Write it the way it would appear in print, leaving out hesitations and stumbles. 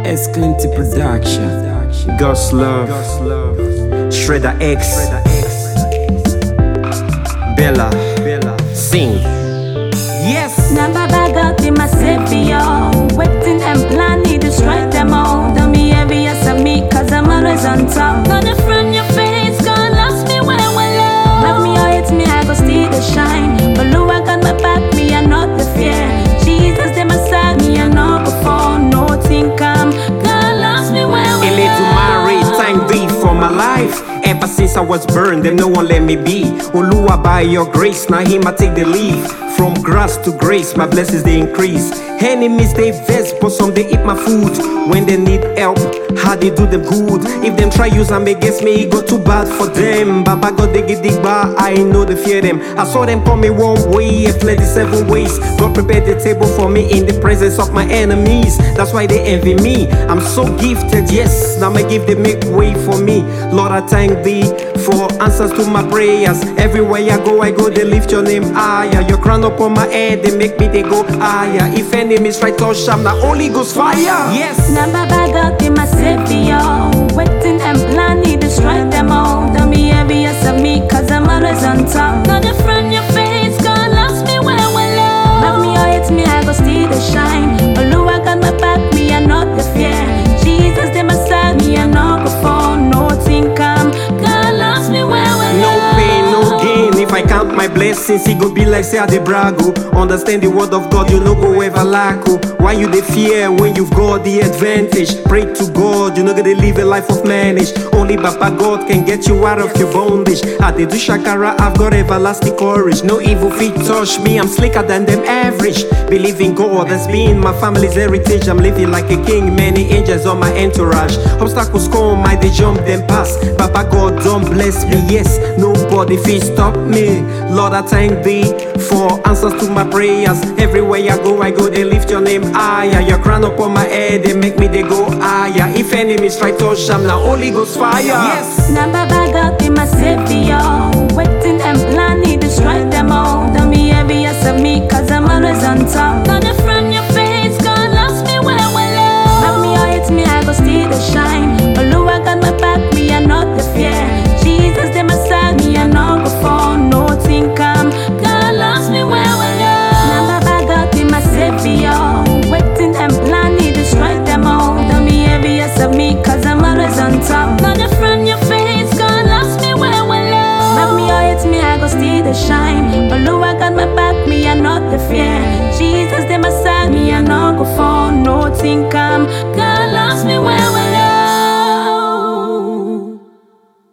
Esclinty Production, God's Love, Shredder X, Bella, sing. Yes. Now Baba God be my savior. Waiting and planning to strike them all. Don't be envious of me, cause I'm always on top. Gonna from your face, God loves me when we're low. Love me or hate me, I go still the shine. But Lord, I got my back, me and not the fear. Jesus, they my side, me and not before. Nothing come, God loves me when we're low. Thank thee for my life. Ever since I was burned, then no one let me be. Oluwa, by your grace, now him I take the lead. From grass to grace, my blessings they increase. Enemies they vex, but some they eat my food. When they need help, how they do them good. If them try use them against me, it go too bad for them. Baba God they get dig bar, I know they fear them. I saw them coming one way, I fled the 7 ways. God prepared the table for me in the presence of my enemies. That's why they envy me. I'm so gifted, yes. Now my gift they make way for me. Lord, I thank thee for answers to my prayers. Everywhere I go, they lift your name higher. Your crown upon my head, they make me they go higher. If enemies try touch, I'm the Holy Ghost fire. Yes. Now Baba God be my savior. Waiting and planning to strike them all. Don't be envious of me, cause I'm always on top. Not from your face, God loves me when we're low. Love me or hate me, I go still the shine. But Lord, I got my back, me and not the fear. Jesus, they my side, me and not before. Nothing come, God loves me when we're low. No pain, no gain. If I count my blessings, it go be like say I dey brag. Understand the word of God, you no go ever lack. Why you dey fear when you've got the advantage? Pray to God, you no gonna live a life of manage. Only Papa God can get you out of your bondage. I dey do shakara, I've got everlasting courage. No evil feet touch me, I'm slicker than them average. Believe in God, that's been my family's heritage. I'm living like a king, many angels on my entourage. Obstacles come, I dey jump them pass. Papa God don't bless me, yes, nobody fit stop me. Lord, I thank thee for answers to my prayers. Everywhere I go, they lift your name higher. Your crown upon my head, they make me they go higher. If enemies try touch, I'm now Holy Ghost fire. Yes. Now Baba God be my savior. Waiting and planning to strike them all. Don't be envious of me, cause I'm always on top. Not from your face, God loves me when we're low. Love me or hate me, I go still the shine. But Lord, I got my back, me and not the fear. Jesus, they my side, me and not before. Nothing come, God loves me when we're low. Now Baba God be my savior. Waiting and planning to strike them all. Don't be envious of me, cause I'm always on top. Not from your face, God loves me when we're low. Love me or hate me, I go still the shine. But Lord, I got my back, me and not the fear. Jesus, they my side, me and not go for. Nothing come.